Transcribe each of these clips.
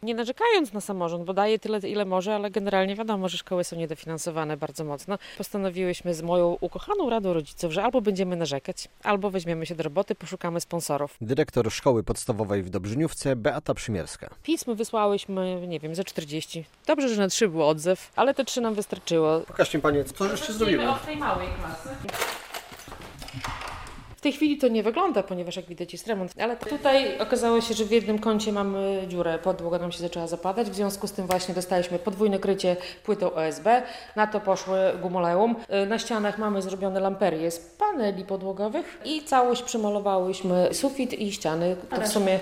Nie narzekając na samorząd, bo daje tyle, ile może, ale generalnie wiadomo, że szkoły są niedofinansowane bardzo mocno. Postanowiłyśmy z moją ukochaną Radą Rodziców, że albo będziemy narzekać, albo weźmiemy się do roboty, poszukamy sponsorów. Dyrektor Szkoły Podstawowej w Dobrzyniówce Beata Przymierska. Pism wysłałyśmy, nie wiem, ze 40. Dobrze, że na 3 był odzew, ale te 3 nam wystarczyło. Pokażcie Panie, co żeście zrobiły? Od tej małej klasy. W tej chwili to nie wygląda, ponieważ jak widać jest remont, ale tutaj okazało się, że w jednym kącie mamy dziurę, podłoga nam się zaczęła zapadać, w związku z tym właśnie dostaliśmy podwójne krycie płytą OSB, na to poszły gumoleum. Na ścianach mamy zrobione lamperie z paneli podłogowych i całość przemalowałyśmy sufit i ściany. To w sumie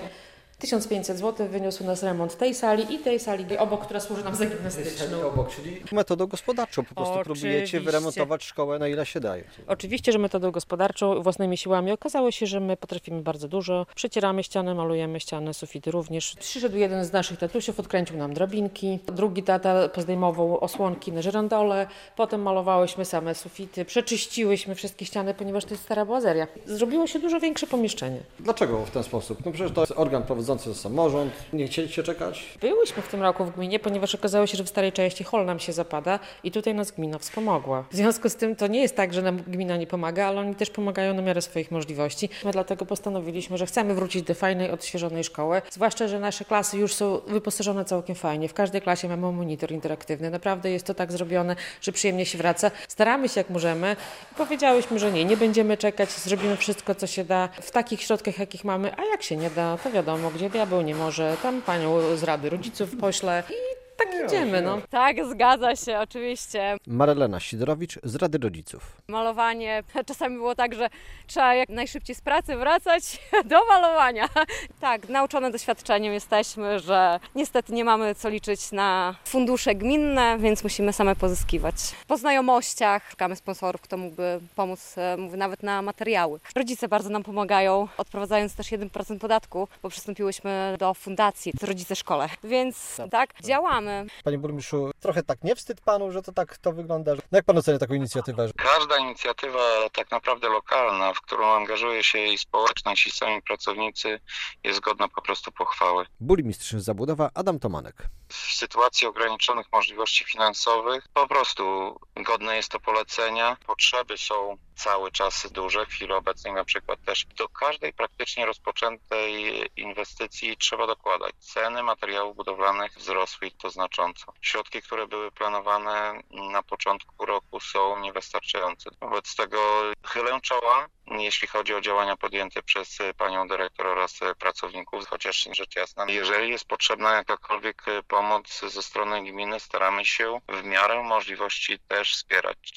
1500 zł wyniósł nas remont tej sali i tej sali obok, która służy nam za gimnastyczną. Obok, czyli metodą gospodarczą po prostu próbujecie wyremontować szkołę na ile się daje. Oczywiście, że metodą gospodarczą, własnymi siłami. Okazało się, że my potrafimy bardzo dużo. Przecieramy ściany, malujemy ściany, sufity również. Przyszedł jeden z naszych tatusiów, odkręcił nam drabinki. Drugi tata pozdejmował osłonki na żyrandole. Potem malowałyśmy same sufity. Przeczyściłyśmy wszystkie ściany, ponieważ to jest stara boazeria. Zrobiło się dużo większe pomieszczenie. Dlaczego w ten sposób? No przecież to jest organ prowadzący samorząd. Nie chcieliście czekać? Byłyśmy w tym roku w gminie, ponieważ okazało się, że w starej części hol nam się zapada i tutaj nas gmina wspomogła. W związku z tym to nie jest tak, że nam gmina nie pomaga, ale oni też pomagają na miarę swoich możliwości. My dlatego postanowiliśmy, że chcemy wrócić do fajnej, odświeżonej szkoły. Zwłaszcza, że nasze klasy już są wyposażone całkiem fajnie. W każdej klasie mamy monitor interaktywny. Naprawdę jest to tak zrobione, że przyjemnie się wraca. Staramy się jak możemy i powiedziałyśmy, że nie będziemy czekać, zrobimy wszystko, co się da w takich środkach, jakich mamy, a jak się nie da, to wiadomo, gdzie diabeł nie może, tam panią z Rady Rodziców poślę i tak idziemy, no. Tak, zgadza się, oczywiście. Marlena Sidorowicz z Rady Rodziców. Malowanie. Czasami było tak, że trzeba jak najszybciej z pracy wracać do malowania. Tak, nauczone doświadczeniem jesteśmy, że niestety nie mamy co liczyć na fundusze gminne, więc musimy same pozyskiwać. Po znajomościach szukamy sponsorów, kto mógłby pomóc, mówię, nawet na materiały. Rodzice bardzo nam pomagają, odprowadzając też 1% podatku, bo przystąpiłyśmy do fundacji Rodzice Szkole. Więc tak, działamy. Panie burmistrzu, trochę tak nie wstyd Panu, że to tak to wygląda? No jak Pan ocenia taką inicjatywę? Każda inicjatywa tak naprawdę lokalna, w którą angażuje się i społeczność, i sami pracownicy, jest godna po prostu pochwały. Burmistrz Zabłudowa Adam Tomanek. W sytuacji ograniczonych możliwości finansowych po prostu godne jest to polecenia. Potrzeby są cały czas duże. W chwili obecnej na przykład też do każdej praktycznie rozpoczętej inwestycji trzeba dokładać. Ceny materiałów budowlanych wzrosły i to znacząco. Środki, które były planowane na początku roku są niewystarczające. Wobec tego chylę czoła, jeśli chodzi o działania podjęte przez panią dyrektor oraz pracowników, chociaż rzecz jasna, jeżeli jest potrzebna jakakolwiek pomoc ze strony gminy, staramy się w miarę możliwości też wspierać.